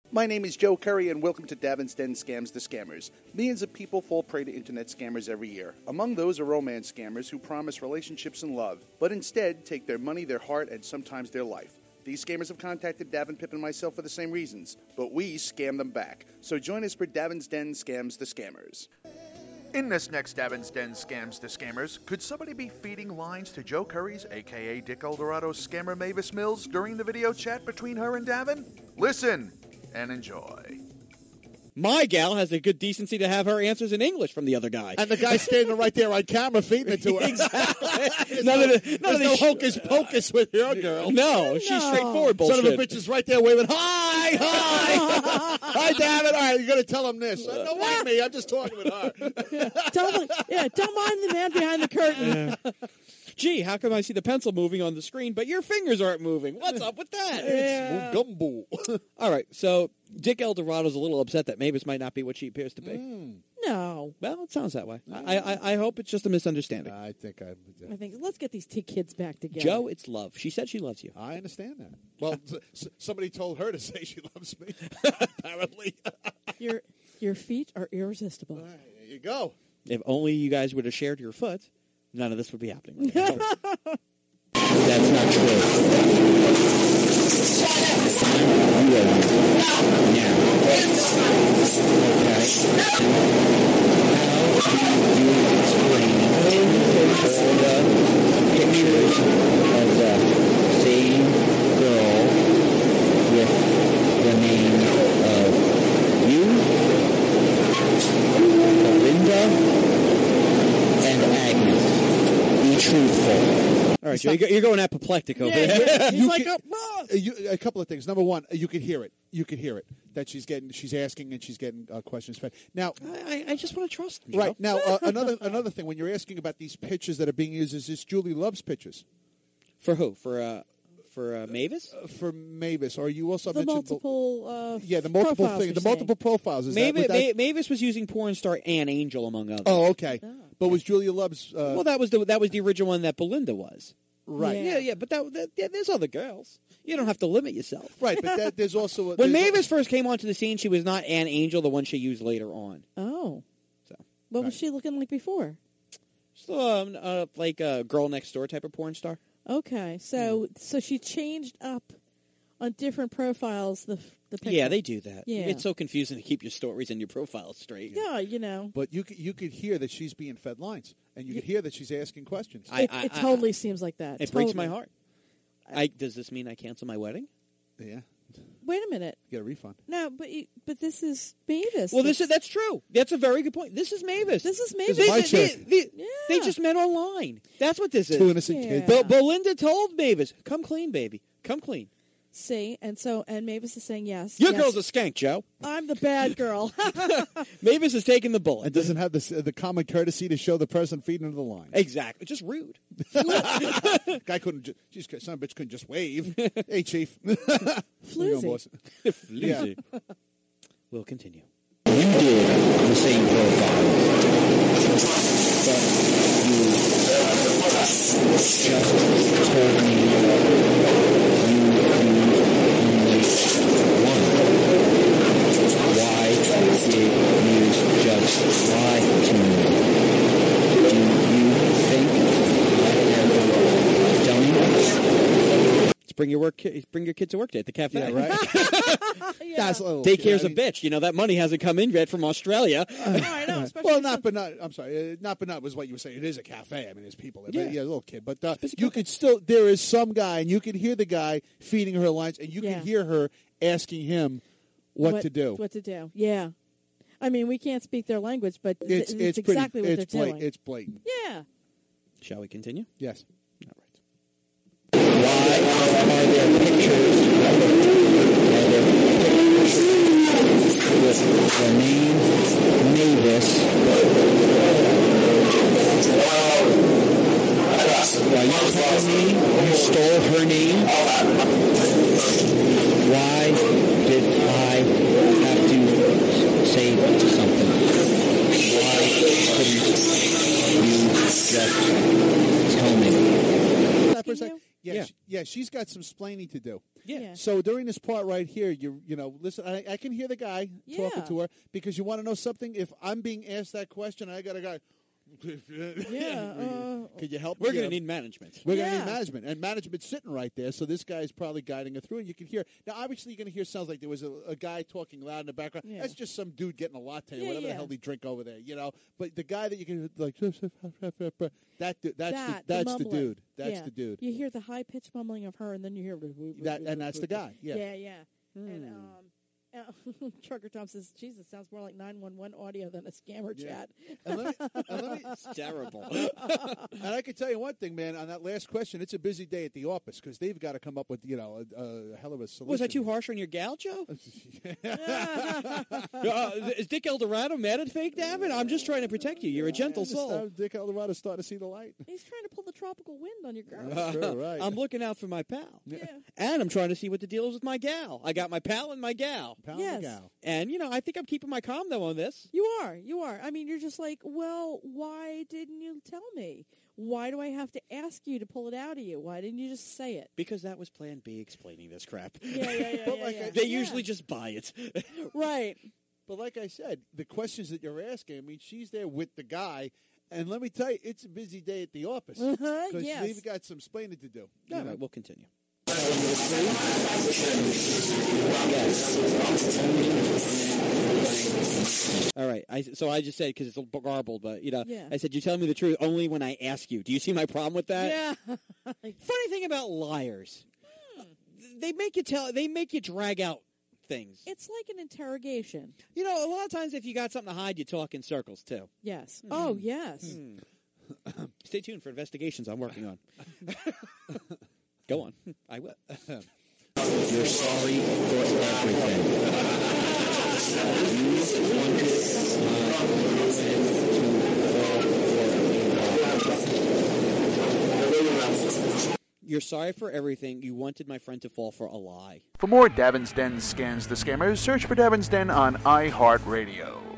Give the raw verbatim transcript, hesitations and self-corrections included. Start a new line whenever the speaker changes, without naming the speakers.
My name is Joe Curry, and welcome to Davin's Den Scams the Scammers. Millions of people fall prey to internet scammers every year. Among those are romance scammers who promise relationships and love, but instead take their money, their heart, and sometimes their life. These scammers have contacted Davin, Pip, and myself for the same reasons, but we scam them back. So join us for Davin's Den Scams the Scammers. In this next Davin's Den Scams the Scammers, could somebody be feeding lines to Joe Curry's, aka Dick Eldorado's scammer Mavis Mills, during the video chat between her and Davin? Listen and enjoy.
My gal has the good decency to have her answers in English from the other guy.
And the guy standing right there on camera feeding it to her.
Exactly.
none
no,
of the, none of
no
hocus pocus with your girl.
No, she's
No.
straightforward bullshit.
Son of a bitch is right there waving, hi, hi. Hi, David. All right, you're going to tell him this. Uh, don't mind me. I'm just talking with her.
Don't, yeah, don't mind the man behind the curtain.
Gee, how come I see the pencil moving on the screen, but your fingers aren't moving? What's up with that?
Yeah.
Gumbo.
All right, so Dick Eldorado's a little upset that Mavis might not be what she appears to be.
Mm.
No.
Well, it sounds that way. I, I, I hope it's just a misunderstanding.
I think I...
I think, let's get these two kids back together.
Joe, it's love. She said she loves you.
I understand that. Well, s- s- somebody told her to say she loves me, apparently.
Your, your feet are irresistible.
All right, there you go.
If only you guys would have shared your foot, none of this would be happening.
That's not true. You are now. Okay. How do you explain all the pictures of the same girl with the name of you, Belinda, and Agnes? Be truthful.
All right, Joe, you're going apoplectic over
Yeah,
there.
yeah. He's
You
like,
can-
oh, ah.
Uh, you, a couple of things. Number one, you could hear it. You could hear it that she's getting, she's asking, and she's getting uh, questions fed. Now,
I, I just want to trust him, Joe.
right now, uh, another another thing. When you're asking about these pictures that are being used, is this Julie Love's pictures
For who? For uh, for uh, Mavis?
uh, for Mavis? Or you also
the
mentioned
multiple, uh,
yeah, the multiple
profiles
thing, the
you're
multiple profiles. Is
Mavis,
that, would that-
Ma- Mavis was using porn star Ann Angel, among others.
Oh, okay.
Oh.
But was Julia Love's uh,
Well, that was the that was the original one that Belinda was.
right?
Yeah.
Yeah, yeah, but that, that yeah, there's other girls. You don't have to limit yourself.
Right, but that, there's also a,
When
there's-
Mavis first came onto the scene, she was not Ann Angel, the one she used later on.
Oh.
So,
What
Right.
was she looking like before?
So, um, uh, like a girl next door type of porn star.
Okay, so so she changed up on different profiles the the picture.
Yeah, they do that.
Yeah.
It's so confusing to keep your stories and your profiles straight.
Yeah, you know.
But you could, you could hear that she's being fed lines, and you could hear that she's asking questions.
I-
It, it totally seems like that.
It breaks my
Totally.
heart. I, does this mean I cancel my wedding?
yeah,
Wait a minute.
get a refund.
No, but you, but this is Mavis.
Well, this is that's true. That's a very good point. This is Mavis.
This is
This
Mavis.
is my
they,
chick.
they, they,
Yeah.
they just met online. That's what this is.
Two innocent
Yeah.
kids.
But Belinda told Mavis, "Come clean, baby. Come clean."
See, and so and Mavis is saying yes.
Your
yes,
girl's a skank, Joe.
I'm the bad girl.
Mavis is taking the bullet.
And doesn't have the the common courtesy to show the person feeding her the line.
Exactly. Just rude.
Guy couldn't. Ju- Geez, son of a bitch couldn't just wave. Hey, chief.
Floozy.
Yeah.
We'll continue.
You did the same profile, but you just told me you used only one. Why did you just lie to me? Do you think I am dummy?
Let's bring your work. ki- Bring your kid to work day at the cafe.
Yeah, right.
Yeah.
That's a little.
Daycare's
I
a
mean,
bitch. You know that money hasn't come in yet from Australia.
I know, especially
Well,
some-
not but not. I'm sorry. Uh, not but not was what you were saying. It is a cafe. I mean, there's people there.
Yeah.
But yeah, a little kid. But uh,
Busy
you
cooking.
could still. There is some guy, and you can hear the guy feeding her lines, and you
Yeah.
can hear her asking him what, to do.
What to do? Yeah. I mean, we can't speak their language, but th-
It's
it's,
it's
exactly
pretty,
what
it's
they're
blat-
doing.
It's blatant.
Yeah.
Shall we continue?
Yes.
All right.
Why are there pictures? Are there pictures with the name Mavis? Are you telling me you stole her name? Why did I have to say something? Why couldn't you just tell me?
That for a
Can
sec?
you?
Yeah,
Yeah.
She, yeah, she's got some splaining to do.
Yeah.
Yeah.
So during this part right here, you you know, listen, I, I can hear the guy talking
Yeah.
to her because you want to know something. If I'm being asked that question, I got a guy.
Yeah, uh,
Could you help
We're
me?
going to
Uh,
need management.
We're going to
Yeah.
need management, and management's sitting right there. So this guy's probably guiding her through, and you can hear. Now, obviously, you're going to hear sounds like there was a, a guy talking loud in the background.
Yeah.
That's just some dude getting a latte,
Yeah,
whatever
yeah.
the hell they drink over there, you know. But the guy that you can like that, du- that's
that,
the, that's the
mumbling.
dude. That's
Yeah.
the dude.
You hear the high pitched mumbling of her, and then you hear
That and that's the guy. Yeah.
Yeah, yeah. And
Hmm.
um, uh, Trucker Tom says, "Jesus, sounds more like nine one one audio than a scammer
Yeah.
chat."
And let me, and let me,
It's terrible.
and I can tell you one thing, man. On that last question, it's a busy day at the office because they've got to come up with you know a, a hell of a solution.
Was I too harsh on your gal, Joe? uh, is Dick Eldorado mad at Fake Davin? I'm just trying to protect you. You're a gentle soul.
Dick Eldorado's starting to see the light.
He's trying to pull the tropical wind on your girl.
That's true, right.
I'm looking out for my pal.
Yeah.
And I'm trying to see what the deal is with my gal. I got my pal and my gal.
Pound
Yes.
the gal.
And, you know, I think I'm keeping my calm, though, on this.
You are. You are. I mean, you're just like, well, why didn't you tell me? Why do I have to ask you to pull it out of you? Why didn't you just say it?
Because that was Plan B explaining this crap.
Yeah, yeah, yeah.
But
yeah,
like
yeah.
I-
They
Yeah.
usually just buy it.
Right.
But like I said, the questions that you're asking, I mean, she's there with the guy. And let me tell you, it's a busy day at the office.
Uh-huh,
Because
yes.
they've got some splaining to do. you
All
know?
right, we'll continue. All right. I, so I just said, because it's a little garbled, but, you know,
Yeah.
I said, you tell me the truth only when I ask you. Do you see my problem with that?
Yeah. Like,
Funny thing about liars, they make you tell, they make you drag out things.
it's like an interrogation.
You know, a lot of times if you got something to hide, you talk in circles, too.
Yes. Oh, yes.
Stay tuned for investigations I'm working on. Go on. I will.
You're sorry for everything. You wanted
You're sorry for everything. You wanted my friend to fall for a lie.
For more Davin's Den Scans the Scammers, search for Davin's Den on iHeartRadio.